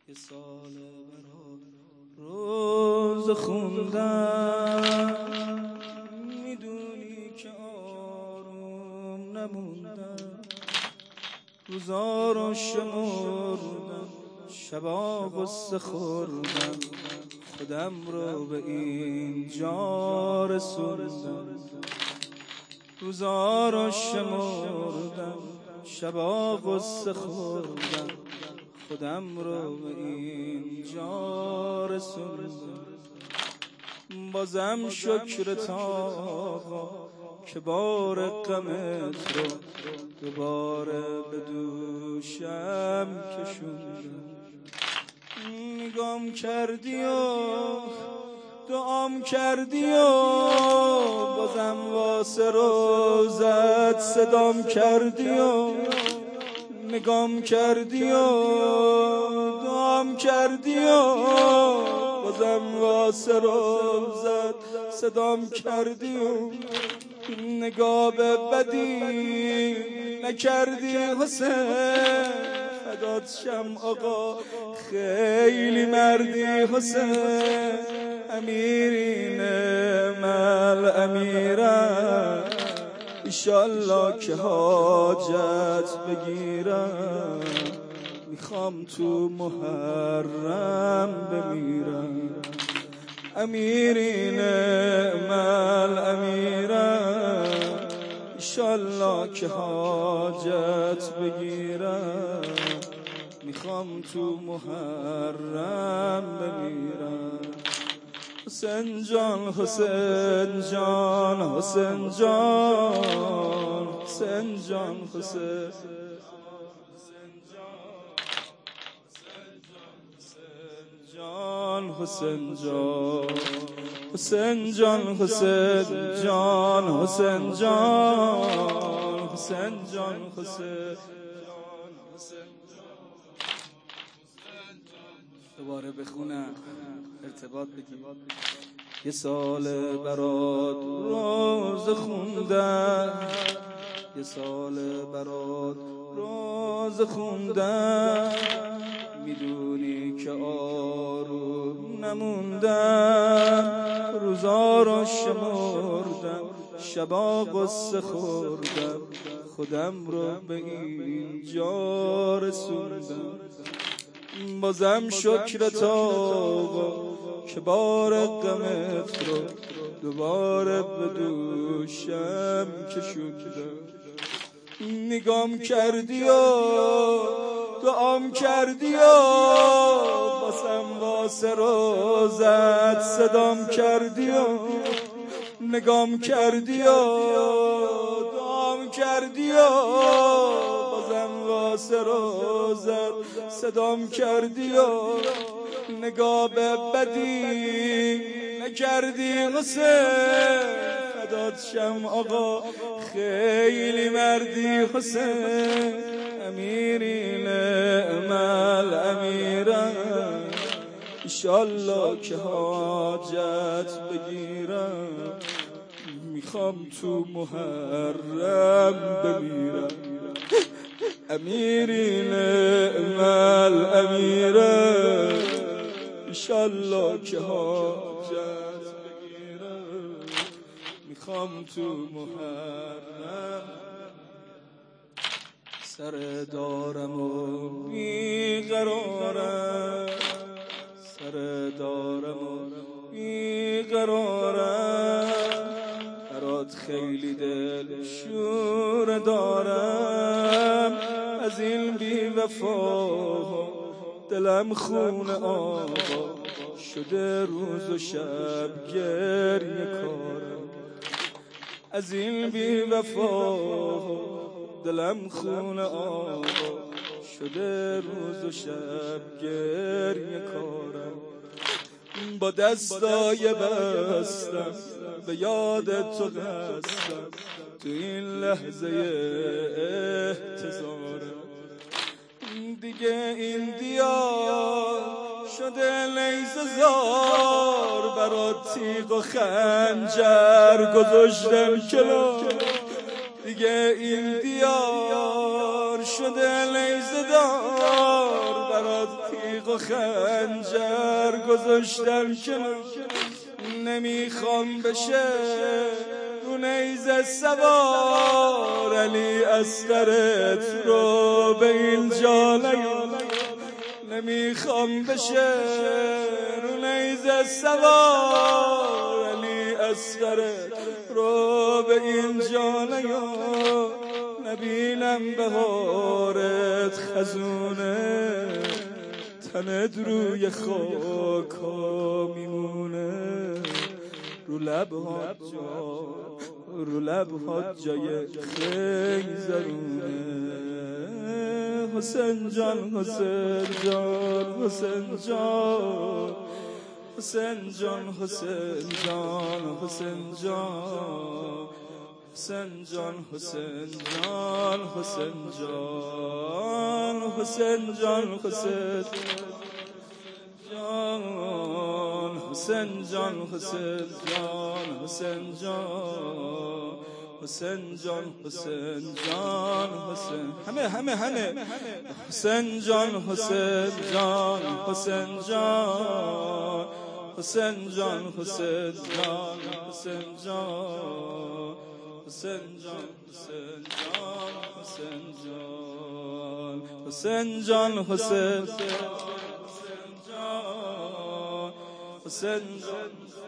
یه سال برات روز خوندم، میدونی که آروم نموندم، روزا رو شمردم، شبا غصه خوردم، خودم رو به اینجا رسوندم. روزا رو شمردم، شبا غصه خوردم، خودم رو به اینجا رسوندم. بازم شکرت آقا که بار غمت رو دوباره به دوشم کشوندم. نگام کردی و دعام کردی و بازم واسه روزت صدام کردی و نگام کردی و دعام کردی و بازم واسه روزت صدام کردی و نگاه به بدی نکردی حسین، فدات شم آقا خیلی مردی حسین. امیرین مل امیرم ایشالله که حاجت بگیرم، میخوام تو محرم بمیرم. امیرین مل امیرم ایشالله که حاجت بگیرم، میخوام تو محرم بمیرم. حسین جان حسین جان حسین جان حسین جان حسین جان حسین جان حسین جان حسین جان حسین جان حسین جان حسین دوباره بخونم ارتباط بگیم. یه سال برات روز خوندم، یه سال برات روز خوندم، میدونی که آروم نموندم، روزا رو شمردم، شبا غصه خوردم، خودم رو به اینجا رسوندم. بازم شکرت آقا که بار غمت رو دوباره به دوشم کشوندم. نگام کردی و دعام کردی و بازم واسه روزت صدام کردی و نگام کردی و دعام کردی و بازم واسه روزت صدام کردی و نگاه به بدی نکردی حسین، فدات شم آقا خیلی مردی حسین. امیرین مل امیرم ایشالله که حاجت بگیرم، میخوام تو محرم بمیرم. امیرین مل امیرم ایشالله که حاجت بگیرم، میخوام تو محرم. سر دارم و بیقرارم، سر دارم و بیقرارم، برات خیلی دل شور دارم، از این بی وفا دلم خون آقا شده روز و شب گریه کارم. از این بی وفا دلم خون آقا شده روز و شب گریه کارم. با دستای بستم به یاد تو هستم، تو این لحظه احتضارم. دیگه این دیار شده نیزه زار، برات تیغ و خنجر گذاشتم کنار. دیگه این دیار شده نیزه دار، برات تیغ تیغ و خنجر گذاشتم کنار، نمیخوام بشه رو نیزه سوار، علی اصغرت رو به اینجا نیار. نمیخوام بشه رو نیزه سوار، علی اصغرت رو به اینجا نیار. نبینم بهارت خزونه، تنت روی خاکا میمونه. رو لبهات جای خیزرونه. حسین جان حسین جان حسین جان حسین جان حسین جان حسین جان حسین جان حسین جان حسین جان حسین جان حسین جان حسین جان حسین جان حسین جان حسین جان حسین جان حسین همه حسین جان حسین جان حسین جان حسین جان حسین جان حسین جان حسین جان حسین جان حسین جان حسین جان حسین جان حسین جان